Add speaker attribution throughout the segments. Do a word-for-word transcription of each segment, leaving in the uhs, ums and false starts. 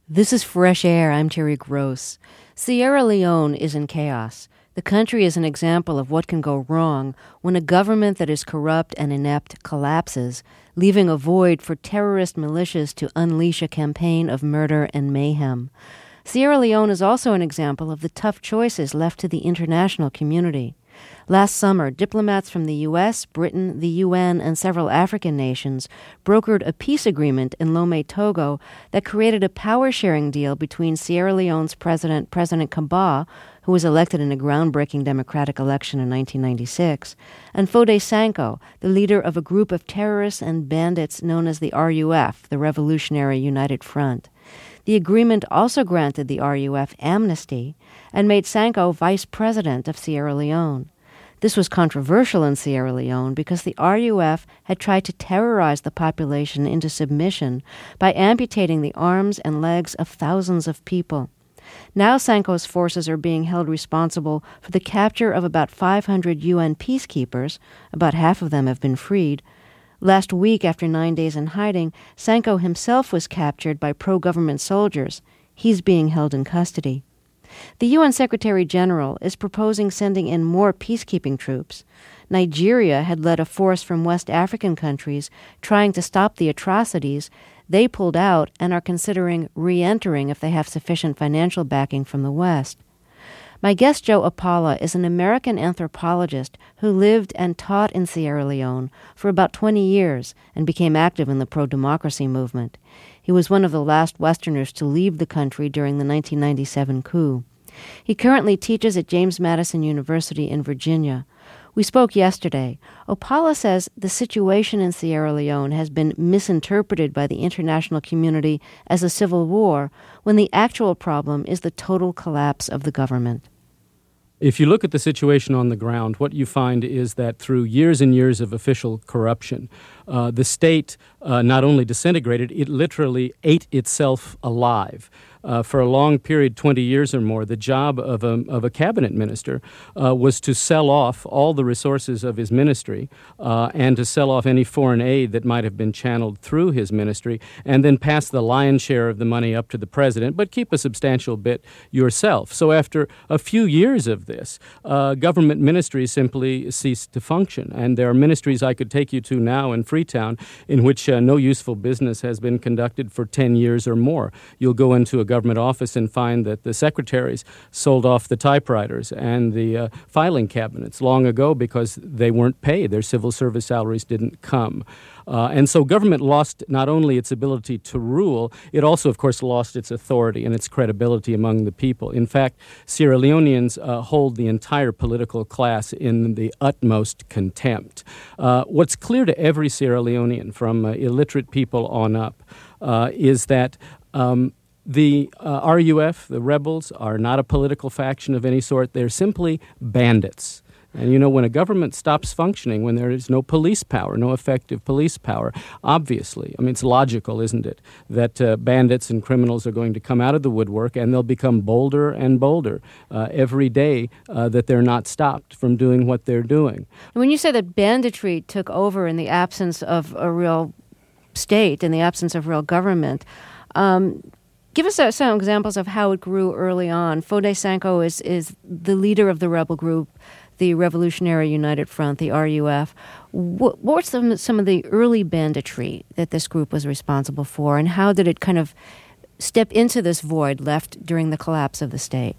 Speaker 1: This is Fresh Air. I'm Terry Gross. Sierra Leone is in chaos. The country is an example of what can go wrong when a government that is corrupt and inept collapses, leaving a void for terrorist militias to unleash a campaign of murder and mayhem. Sierra Leone is also an example of the tough choices left to the international community. Last summer, diplomats from the U S, Britain, the U N, and several African nations brokered a peace agreement in Lomé, Togo, that created a power-sharing deal between Sierra Leone's president, President Kaba, who was elected in a groundbreaking democratic election in nineteen ninety-six, and Foday Sankoh, the leader of a group of terrorists and bandits known as the R U F, the Revolutionary United Front. The agreement also granted the R U F amnesty and made Sankoh vice president of Sierra Leone. This was controversial in Sierra Leone because the R U F had tried to terrorize the population into submission by amputating the arms and legs of thousands of people. Now Sankoh's forces are being held responsible for the capture of about five hundred U N peacekeepers. About half of them have been freed. Last week, after nine days in hiding, Sankoh himself was captured by pro-government soldiers. He's being held in custody. The U N Secretary-General is proposing sending in more peacekeeping troops. Nigeria had led a force from West African countries trying to stop the atrocities. They pulled out and are considering re-entering if they have sufficient financial backing from the West. My guest, Joe Apala, is an American anthropologist who lived and taught in Sierra Leone for about twenty years and became active in the pro-democracy movement. He was one of the last Westerners to leave the country during the nineteen ninety-seven coup. He currently teaches at James Madison University in Virginia. We spoke yesterday. Opala says the situation in Sierra Leone has been misinterpreted by the international community as a civil war, when the actual problem is the total collapse of the government.
Speaker 2: If you look at the situation on the ground, what you find is that through years and years of official corruption, uh, the state uh, not only disintegrated, it literally ate itself alive. Uh, for a long period, twenty years or more, the job of a, of a cabinet minister uh, was to sell off all the resources of his ministry uh, and to sell off any foreign aid that might have been channeled through his ministry, and then pass the lion's share of the money up to the president, but keep a substantial bit yourself. So after a few years of this, uh, government ministries simply ceased to function. And there are ministries I could take you to now in Freetown in which uh, no useful business has been conducted for ten years or more. You'll go into a government office and find that the secretaries sold off the typewriters and the uh, filing cabinets long ago because they weren't paid. Their civil service salaries didn't come. Uh, and so government lost not only its ability to rule, it also, of course, lost its authority and its credibility among the people. In fact, Sierra Leoneans uh, hold the entire political class in the utmost contempt. Uh, what's clear to every Sierra Leonean, from uh, illiterate people on up, uh, is that um, The uh, R U F, the rebels, are not a political faction of any sort. They're simply bandits. And, you know, when a government stops functioning, when there is no police power, no effective police power, obviously, I mean, it's logical, isn't it, that uh, bandits and criminals are going to come out of the woodwork and they'll become bolder and bolder uh, every day uh, that they're not stopped from doing what they're doing.
Speaker 1: When you say that banditry took over in the absence of a real state, in the absence of real government, um, give us uh, some examples of how it grew early on. Foday Sankoh is, is the leader of the rebel group, the Revolutionary United Front, the R U F. What, what were some, some of the early banditry that this group was responsible for, and how did it kind of step into this void left during the collapse of the state?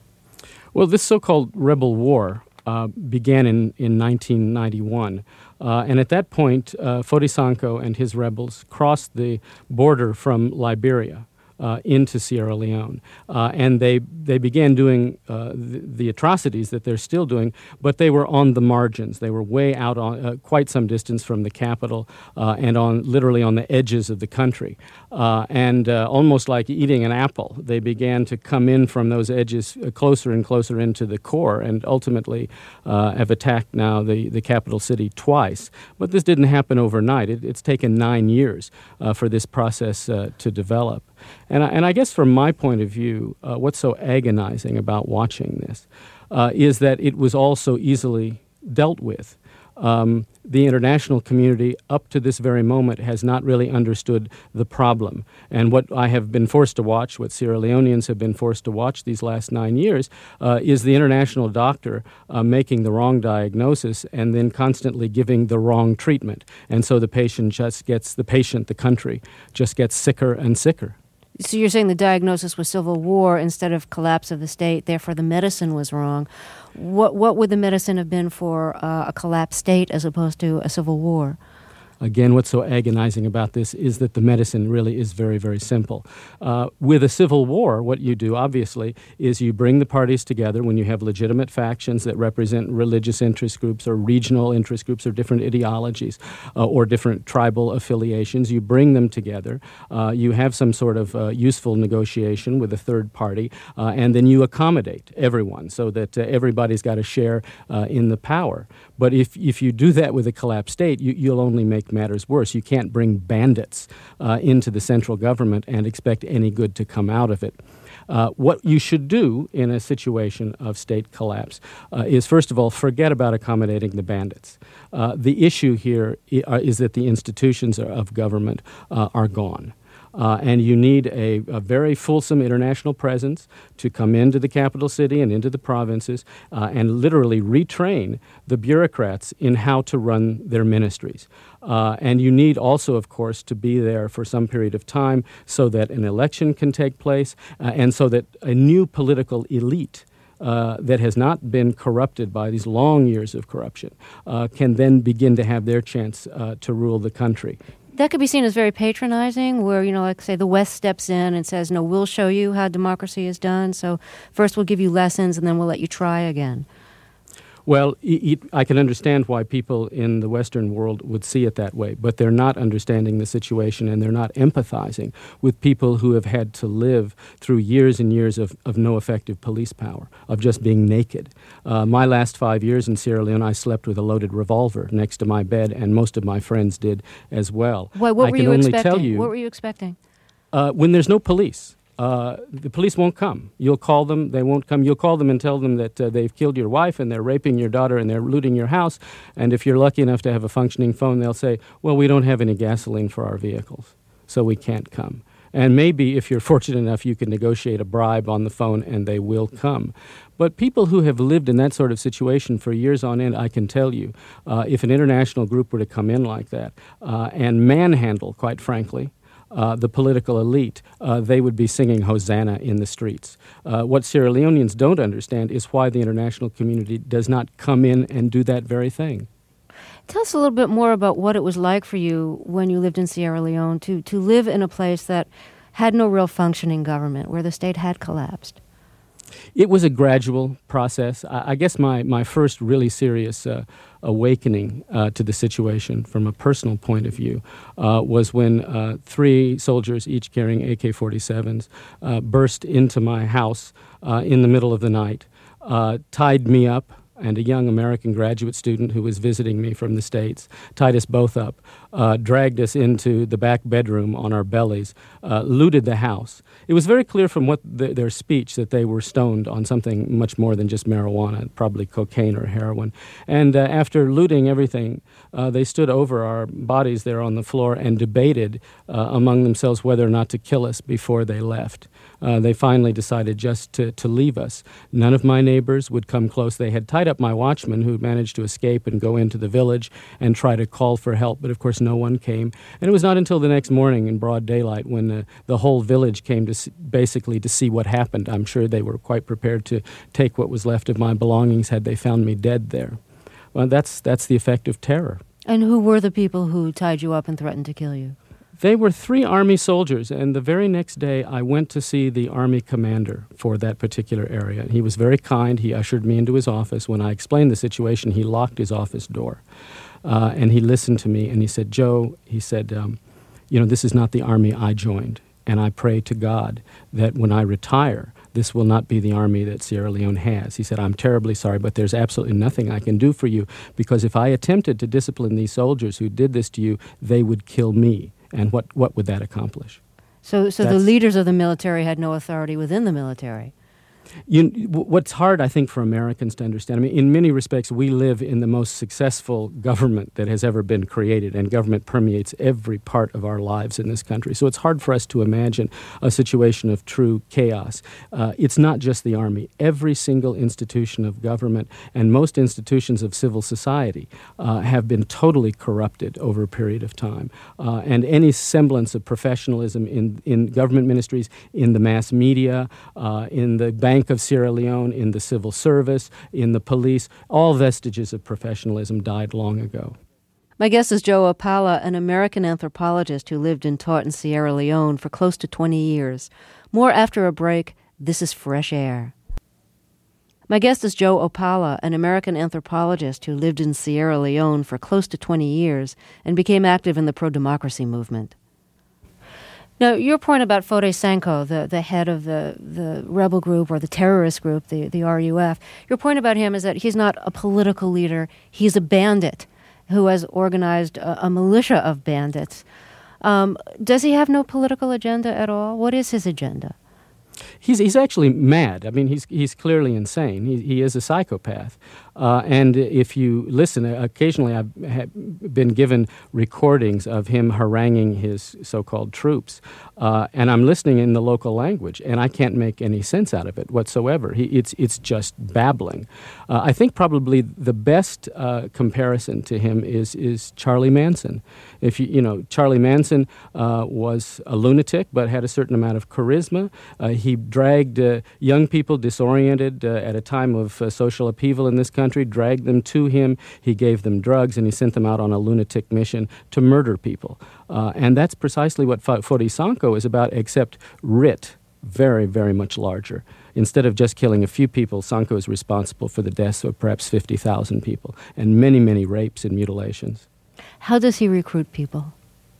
Speaker 2: Well, this so-called rebel war uh, began in, in nineteen ninety-one. Uh, and at that point, uh, Foday Sankoh and his rebels crossed the border from Liberia Uh, into Sierra Leone. Uh, and they they began doing uh, the, the atrocities that they're still doing, but they were on the margins. They were way out on uh, quite some distance from the capital uh, and on literally on the edges of the country. Uh, and uh, almost like eating an apple, they began to come in from those edges uh, closer and closer into the core, and ultimately uh, have attacked now the, the capital city twice. But this didn't happen overnight. It, it's taken nine years uh, for this process uh, to develop. And I, and I guess from my point of view, uh, what's so agonizing about watching this uh, is that it was all so easily dealt with. Um, the international community, up to this very moment, has not really understood the problem. And what I have been forced to watch, what Sierra Leoneans have been forced to watch these last nine years, uh, is the international doctor uh, making the wrong diagnosis and then constantly giving the wrong treatment. And so the patient just gets, the patient, the country, just gets sicker and sicker.
Speaker 1: So you're saying the diagnosis was civil war instead of collapse of the state, therefore the medicine was wrong. What what would the medicine have been for uh, a collapsed state as opposed to a civil war?
Speaker 2: Again, what's so agonizing about this is that the medicine really is very, very simple. Uh, with a civil war, what you do, obviously, is you bring the parties together when you have legitimate factions that represent religious interest groups or regional interest groups or different ideologies uh, or different tribal affiliations. You bring them together. Uh, you have some sort of uh, useful negotiation with a third party, uh, and then you accommodate everyone so that uh, everybody's got a share uh, in the power. But if, if you do that with a collapsed state, you, you'll only make matters worse. You can't bring bandits uh, into the central government and expect any good to come out of it. Uh, what you should do in a situation of state collapse uh, is, first of all, forget about accommodating the bandits. Uh, the issue here is that the institutions of government uh, are gone. Uh, and you need a, a very fulsome international presence to come into the capital city and into the provinces uh, and literally retrain the bureaucrats in how to run their ministries. Uh, and you need also, of course, to be there for some period of time so that an election can take place uh, and so that a new political elite Uh, that has not been corrupted by these long years of corruption uh, can then begin to have their chance uh, to rule the country.
Speaker 1: That could be seen as very patronizing, where, you know, like, say, the West steps in and says, no, we'll show you how democracy is done, so first we'll give you lessons and then we'll let you try again.
Speaker 2: Well, it, I can understand why people in the Western world would see it that way, but they're not understanding the situation and they're not empathizing with people who have had to live through years and years of, of no effective police power, of just being naked. Uh, my last five years in Sierra Leone, I slept with a loaded revolver next to my bed, and most of my friends did as well.
Speaker 1: Why, what
Speaker 2: I
Speaker 1: were
Speaker 2: can
Speaker 1: you
Speaker 2: only
Speaker 1: expecting?
Speaker 2: tell you,
Speaker 1: what were you expecting?
Speaker 2: Uh, when there's no police. Uh, the police won't come. You'll call them, they won't come. You'll call them and tell them that uh, they've killed your wife and they're raping your daughter and they're looting your house. And if you're lucky enough to have a functioning phone, they'll say, well, we don't have any gasoline for our vehicles, so we can't come. And maybe if you're fortunate enough, you can negotiate a bribe on the phone and they will come. But people who have lived in that sort of situation for years on end, I can tell you, uh, if an international group were to come in like that uh, and manhandle, quite frankly, Uh, the political elite, uh, they would be singing Hosanna in the streets. Uh, what Sierra Leoneans don't understand is why the international community does not come in and do that very thing.
Speaker 1: Tell us a little bit more about what it was like for you when you lived in Sierra Leone to, to live in a place that had no real functioning government, where the state had collapsed.
Speaker 2: It was a gradual process. I, I guess my, my first really serious uh, awakening uh, to the situation from a personal point of view uh, was when uh, three soldiers, each carrying A K forty-sevens, uh, burst into my house uh, in the middle of the night, uh, tied me up, and a young American graduate student who was visiting me from the States, tied us both up, uh, dragged us into the back bedroom on our bellies, uh, looted the house. It was very clear from what the, their speech that they were stoned on something much more than just marijuana, probably cocaine or heroin. And uh, after looting everything, uh, they stood over our bodies there on the floor and debated uh, among themselves whether or not to kill us before they left. Uh, they finally decided just to, to leave us. None of my neighbors would come close. They had tied up my watchman, who managed to escape and go into the village and try to call for help, but of course no one came. And it was not until the next morning in broad daylight when uh, the whole village came to see, basically to see what happened. I'm sure they were quite prepared to take what was left of my belongings had they found me dead there. Well, that's, that's the effect of terror.
Speaker 1: And who were the people who tied you up and threatened to kill you?
Speaker 2: They were three Army soldiers, and the very next day I went to see the Army commander for that particular area. He was very kind. He ushered me into his office. When I explained the situation, he locked his office door, uh, and he listened to me, and he said, Joe, he said, um, you know, this is not the Army I joined, and I pray to God that when I retire, this will not be the Army that Sierra Leone has. He said, I'm terribly sorry, but there's absolutely nothing I can do for you, because if I attempted to discipline these soldiers who did this to you, they would kill me. And what, what would that accomplish?
Speaker 1: So so
Speaker 2: That's,
Speaker 1: the leaders of the military had no authority within the military?
Speaker 2: You, what's hard, I think, for Americans to understand, I mean, in many respects, we live in the most successful government that has ever been created, and government permeates every part of our lives in this country. So it's hard for us to imagine a situation of true chaos. Uh, it's not just the Army. Every single institution of government and most institutions of civil society uh, have been totally corrupted over a period of time. Uh, and any semblance of professionalism in, in government ministries, in the mass media, uh, in the bank of Sierra Leone, in the civil service, in the police, all vestiges of professionalism died long ago.
Speaker 1: My guest is Joe Opala, an American anthropologist who lived and taught in Sierra Leone for close to twenty years. More after a break. This is Fresh Air. My guest is Joe Opala, an American anthropologist who lived in Sierra Leone for close to twenty years and became active in the pro-democracy movement. Now, your point about Foday Sankoh, the, the head of the, the rebel group or the terrorist group, the, the R U F, your point about him is that he's not a political leader. He's a bandit who has organized a, a militia of bandits. Um, does he have no political agenda at all? What is his agenda?
Speaker 2: He's he's actually mad. I mean, he's he's clearly insane. He he is a psychopath. Uh, and if you listen, occasionally I've have been given recordings of him haranguing his so-called troops, uh, and I'm listening in the local language, and I can't make any sense out of it whatsoever. He, it's it's just babbling. Uh, I think probably the best uh, comparison to him is is Charlie Manson. If you you know Charlie Manson uh, was a lunatic, but had a certain amount of charisma. Uh, he dragged uh, young people disoriented uh, at a time of uh, social upheaval in this country. country, dragged them to him. He gave them drugs, and he sent them out on a lunatic mission to murder people. Uh, and that's precisely what F- Foday Sankoh is about, except writ very, very much larger. Instead of just killing a few people, Sankoh is responsible for the deaths of perhaps fifty thousand people and many, many rapes and mutilations.
Speaker 1: How does he recruit people?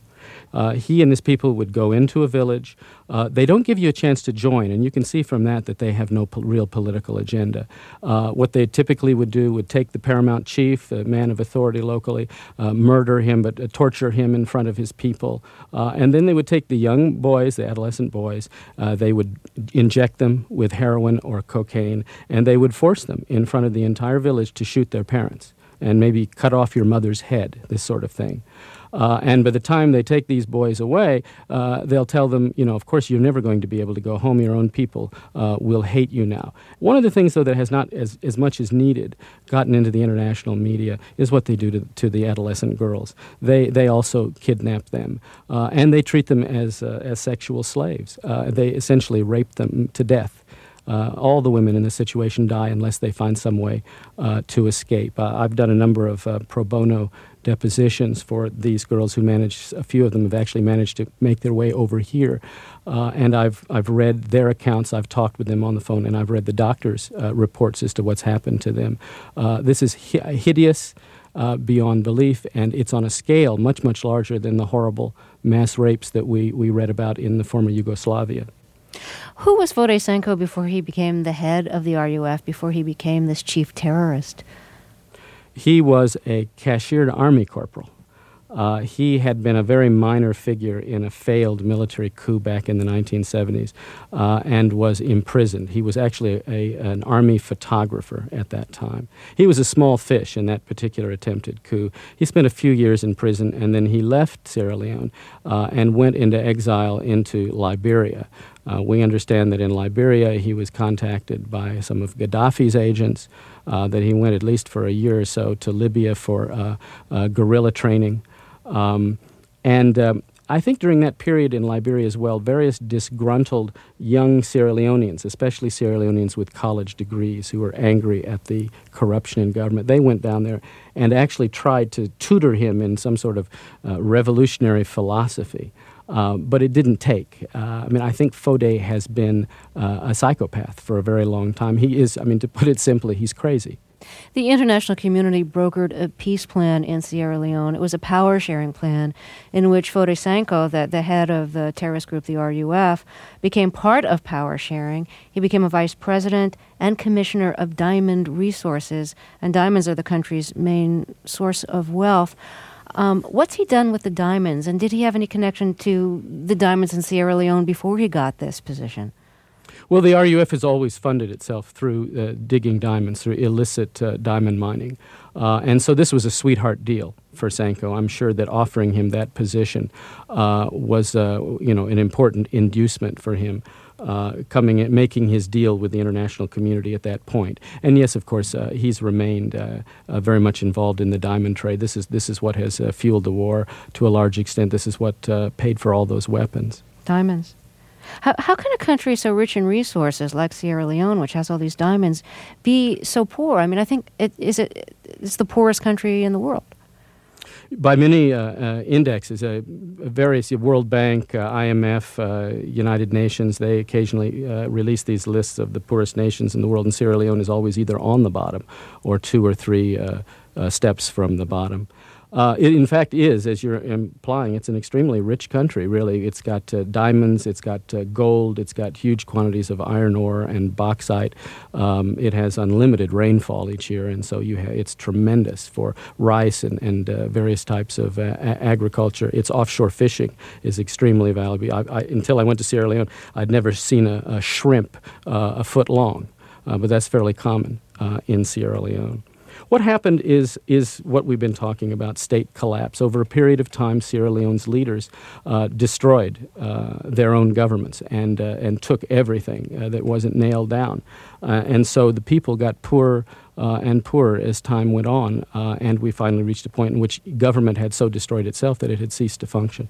Speaker 2: Uh, he and his people would go into a village. Uh, they don't give you a chance to join, and you can see from that that they have no po- real political agenda. Uh, what they typically would do would take the paramount chief, a man of authority locally, uh, murder him, but uh, torture him in front of his people. Uh, and then they would take the young boys, the adolescent boys, uh, they would inject them with heroin or cocaine, and they would force them in front of the entire village to shoot their parents and maybe cut off your mother's head, this sort of thing. Uh, and by the time they take these boys away, uh, they'll tell them, you know, of course, you're never going to be able to go home. Your own people uh, will hate you now. One of the things, though, that has not, as, as much as needed, gotten into the international media is what they do to, to the adolescent girls. They they also kidnap them, uh, and they treat them as, uh, as sexual slaves. Uh, they essentially rape them to death. Uh, all the women in this situation die unless they find some way uh, to escape. Uh, I've done a number of uh, pro bono depositions for these girls who managed, a few of them have actually managed to make their way over here. Uh, and I've I've read their accounts, I've talked with them on the phone, and I've read the doctors' uh, reports as to what's happened to them. Uh, this is hi- hideous uh, beyond belief, and it's on a scale much, much larger than the horrible mass rapes that we, we read about in the former Yugoslavia.
Speaker 1: Who was Foday Sankoh before he became the head of the R U F, before he became this chief terrorist?
Speaker 2: He was a cashiered army corporal. Uh, he had been a very minor figure in a failed military coup back in the nineteen seventies uh, and was imprisoned. He was actually a, an army photographer at that time. He was a small fish in that particular attempted coup. He spent a few years in prison, and then he left Sierra Leone uh, and went into exile into Liberia. Uh, we understand that in Liberia he was contacted by some of Gaddafi's agents, uh, that he went at least for a year or so to Libya for uh, uh, guerrilla training. Um, and um, I think during that period in Liberia as well, various disgruntled young Sierra Leoneans, especially Sierra Leoneans with college degrees who were angry at the corruption in government, they went down there and actually tried to tutor him in some sort of uh, revolutionary philosophy. Uh, but it didn't take. Uh, I mean, I think Foday has been uh, a psychopath for a very long time. He is, I mean, to put it simply, he's crazy.
Speaker 1: The international community brokered a peace plan in Sierra Leone. It was a power-sharing plan in which Foday Sankoh, the, the head of the terrorist group, the R U F, became part of power-sharing. He became a vice president and commissioner of diamond resources, and diamonds are the country's main source of wealth. Um, what's he done with the diamonds, and did he have any connection to the diamonds in Sierra Leone before he got this position?
Speaker 2: Well, the R U F has always funded itself through uh, digging diamonds, through illicit uh, diamond mining. Uh, and so this was a sweetheart deal for Sanko. I'm sure that offering him that position uh, was, uh, you know, an important inducement for him. Uh, coming in, making his deal with the international community at that point. And yes, of course, uh, he's remained uh, uh, very much involved in the diamond trade. This is this is what has uh, fueled the war to a large extent. This is what uh, paid for all those weapons.
Speaker 1: Diamonds. How, how can a country so rich in resources like Sierra Leone, which has all these diamonds, be so poor? I mean, I think it is it it's the poorest country in the world.
Speaker 2: By many uh, uh, indexes, uh, various uh, World Bank, uh, I M F, uh, United Nations, they occasionally uh, release these lists of the poorest nations in the world, and Sierra Leone is always either on the bottom or two or three uh, uh, steps from the bottom. Uh, it, in fact, is, as you're implying, it's an extremely rich country, really. It's got uh, diamonds, it's got uh, gold, it's got huge quantities of iron ore and bauxite. Um, it has unlimited rainfall each year, and so you ha- it's tremendous for rice and, and uh, various types of uh, a- agriculture. Its offshore fishing is extremely valuable. I, I, until I went to Sierra Leone, I'd never seen a, a shrimp uh, a foot long, uh, but that's fairly common uh, in Sierra Leone. What happened is is what we've been talking about, state collapse. Over a period of time, Sierra Leone's leaders uh, destroyed uh, their own governments and uh, and took everything uh, that wasn't nailed down. Uh, and so the people got poorer uh, and poorer as time went on, uh, and we finally reached a point in which government had so destroyed itself that it had ceased to function.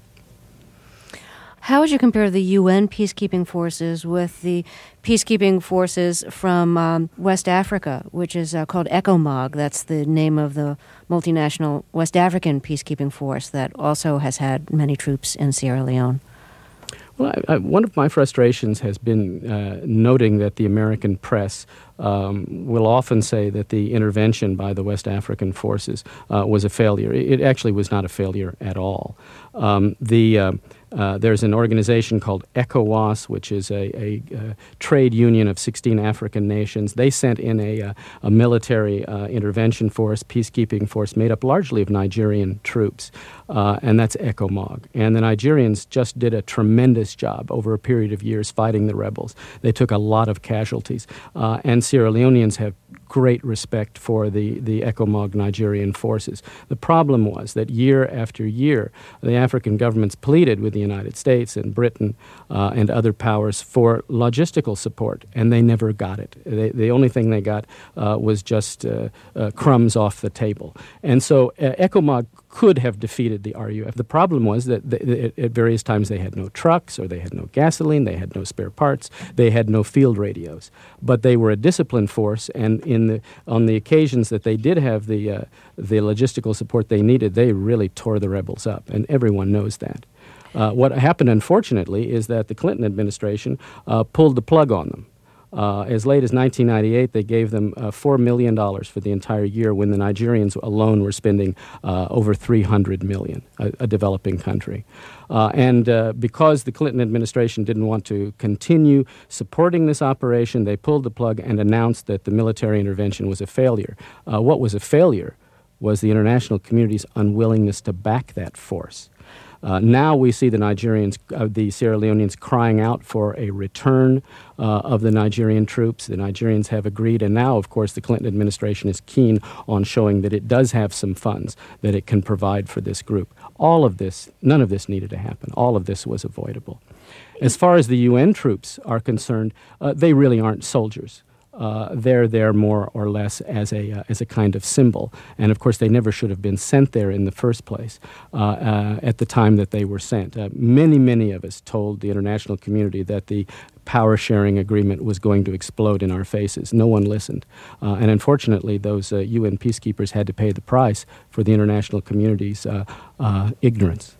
Speaker 1: How would you compare the U N peacekeeping forces with the peacekeeping forces from um, West Africa, which is uh, called ECOMOG? That's the name of the multinational West African peacekeeping force that also has had many troops in Sierra Leone.
Speaker 2: Well, I, I, one of my frustrations has been uh, noting that the American press um, will often say that the intervention by the West African forces uh, was a failure. It actually was not a failure at all. Um, the uh, Uh, there's an organization called ECOWAS, which is a, a, a trade union of sixteen African nations. They sent in a, a, a military uh, intervention force, peacekeeping force, made up largely of Nigerian troops, uh, and that's ECOMOG. And the Nigerians just did a tremendous job over a period of years fighting the rebels. They took a lot of casualties, uh, and Sierra Leoneans have great respect for the, the ECOMOG Nigerian forces. The problem was that year after year, the African governments pleaded with the United States and Britain uh, and other powers for logistical support, and they never got it. They, the only thing they got uh, was just uh, uh, crumbs off the table. And so uh, ECOMOG could have defeated the R U F. The problem was that they, at various times they had no trucks, or they had no gasoline, they had no spare parts, they had no field radios. But they were a disciplined force, and in the on the occasions that they did have the uh, the logistical support they needed, they really tore the rebels up, and everyone knows that. Uh, what happened, unfortunately, is that the Clinton administration uh, pulled the plug on them. Uh, as late as nineteen ninety-eight, they gave them uh, four million dollars for the entire year, when the Nigerians alone were spending uh, over three hundred million dollars, a, a developing country. Uh, and uh, because the Clinton administration didn't want to continue supporting this operation, they pulled the plug and announced that the military intervention was a failure. Uh, what was a failure was the international community's unwillingness to back that force. Uh, now we see the Nigerians, uh, the Sierra Leoneans crying out for a return uh, of the Nigerian troops. The Nigerians have agreed, and now, of course, the Clinton administration is keen on showing that it does have some funds that it can provide for this group. All of this, none of this needed to happen. All of this was avoidable. As far as the U N troops are concerned, uh, they really aren't soldiers. Uh, they're there more or less as a uh, as a kind of symbol, and of course they never should have been sent there in the first place uh, uh, at the time that they were sent. Uh, many, many of us told the international community that the power-sharing agreement was going to explode in our faces. No one listened, uh, and unfortunately, those uh, U N peacekeepers had to pay the price for the international community's uh, uh, ignorance.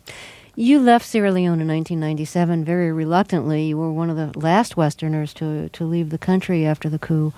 Speaker 1: You left Sierra Leone in nineteen ninety-seven very reluctantly. You were one of the last Westerners to, to leave the country after the coup.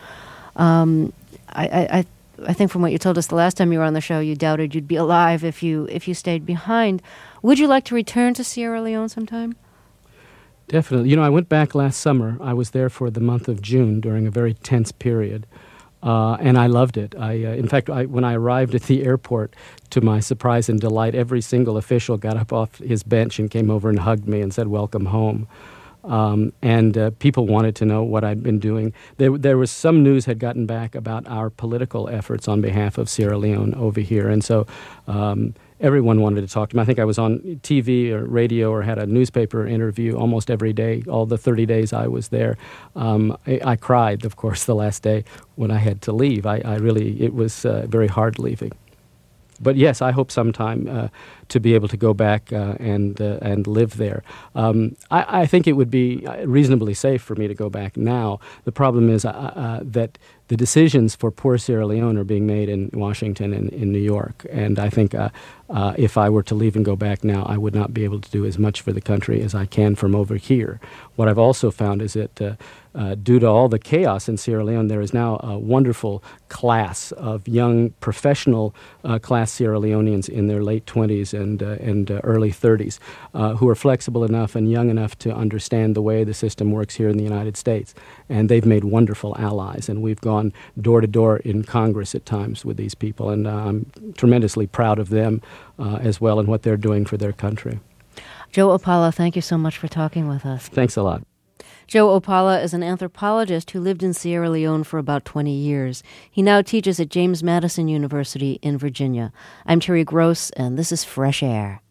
Speaker 1: Um, I, I, I think from what you told us the last time you were on the show, you doubted you'd be alive if you if you stayed behind. Would you like to return to Sierra Leone sometime?
Speaker 2: Definitely. You know, I went back last summer. I was there for the month of June during a very tense period. Uh, and I loved it. I, uh, in fact, I, when I arrived at the airport, to my surprise and delight, every single official got up off his bench and came over and hugged me and said, "Welcome home." Um, and uh, people wanted to know what I'd been doing. There, there was some news had gotten back about our political efforts on behalf of Sierra Leone over here, and so um, everyone wanted to talk to me. I think I was on T V or radio or had a newspaper interview almost every day, all the thirty days I was there. Um, I, I cried, of course, the last day when I had to leave. I, I really, it was uh, very hard leaving. But yes, I hope sometime uh, to be able to go back uh, and uh, and live there. Um, I, I think it would be reasonably safe for me to go back now. The problem is uh, uh, that the decisions for poor Sierra Leone are being made in Washington and in New York. And I think uh, uh, if I were to leave and go back now, I would not be able to do as much for the country as I can from over here. What I've also found is that uh, uh, due to all the chaos in Sierra Leone, there is now a wonderful class of young professional uh, class Sierra Leoneans in their late twenties and, uh, and uh, early thirties uh, who are flexible enough and young enough to understand the way the system works here in the United States. And they've made wonderful allies, and we've gone door to door in Congress at times with these people, and uh, I'm tremendously proud of them uh, as well and what they're doing for their country.
Speaker 1: Joe Opala, thank you so much for talking with us.
Speaker 2: Thanks a lot.
Speaker 1: Joe Opala is an anthropologist who lived in Sierra Leone for about twenty years. He now teaches at James Madison University in Virginia. I'm Terry Gross, and this is Fresh Air.